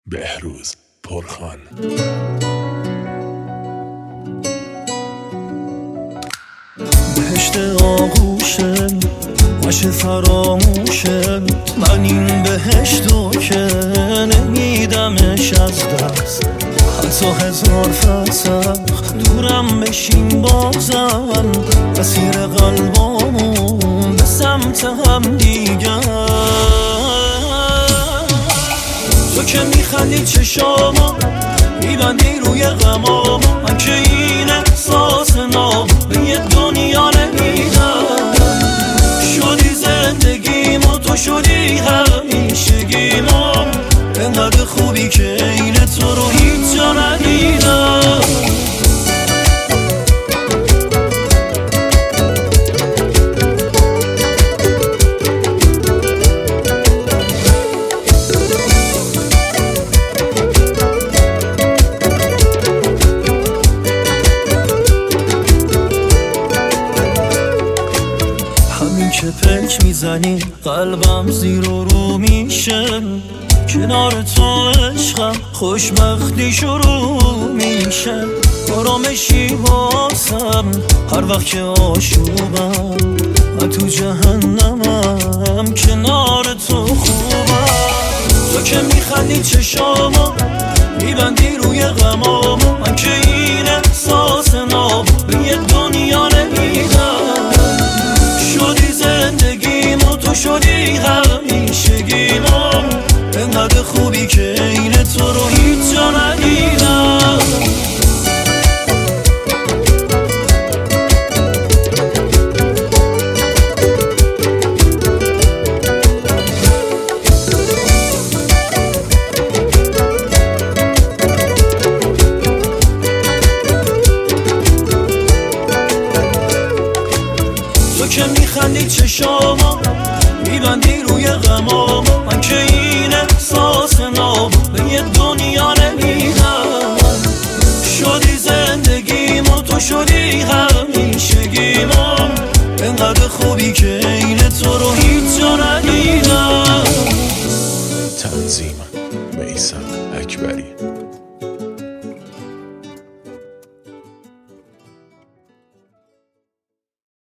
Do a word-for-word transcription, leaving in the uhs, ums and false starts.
بهروز پرخان. بهشت آغوشه باشه فراموشه، من این بهشتو که نمیدمش از دست. حتی هزار فسخ دورم بشین بازم، اسیر قلبامون به سمت هم دیگر. تو که میخندی چشاما میبندی روی غماما، من که این احساس نام به یه دنیا نمیدم. شدی زندگیم و تو شدی همیشگیم، انقدر خوبی که این تو رو هیچ جا ندیدم. که پک میزنی قلبم زیر و رو میشه، کنار تو عشقم خوشبختی شروع میشه. آرامشی واسم هر وقت که آشوبم، من تو جهنمم کنار تو خوبم. تو که میخندی چشاما میبندی روی غماما، من که این احساس ناب به یه دنیا نمیدم. شدی زندگیم و تو شدی همیشگیم، انقدر خوبی که این تو رو هیچ جا ندیدم. تو که میخندی چشاما میبندی روی غماما، من که این احساس ناب به یه دنیا نمیدم. شدی زندگیم و تو شدی همیشگیم، انقدر خوبی که این تو رو هیچ جا ندیدم. تنظیم میثم اکبری.